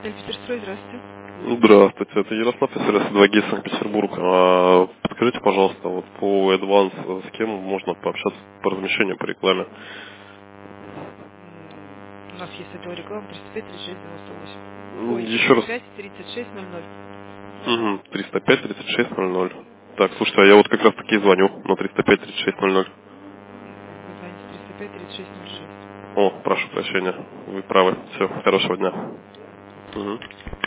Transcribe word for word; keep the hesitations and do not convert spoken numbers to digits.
Эльпетерстрой, здравствуйте. Здравствуйте, это Ярослав, СРС два Г, Санкт-Петербург. А, Подскажите, пожалуйста, вот по Advance, с кем можно пообщаться по размещению, по рекламе? М, У нас есть отдел рекламы триста пять тридцать шесть девяносто восемь. М, Ой, Еще триста раз. пять тридцать шесть ноль ноль. Угу, триста пять тридцать шесть ноль ноль. Так, слушайте, а я вот как раз таки звоню на триста пять тридцать шесть ноль ноль. М, Вы звоните триста пять тридцать шесть ноль шесть. О, прошу прощения, вы правы. Все, хорошего дня. Угу.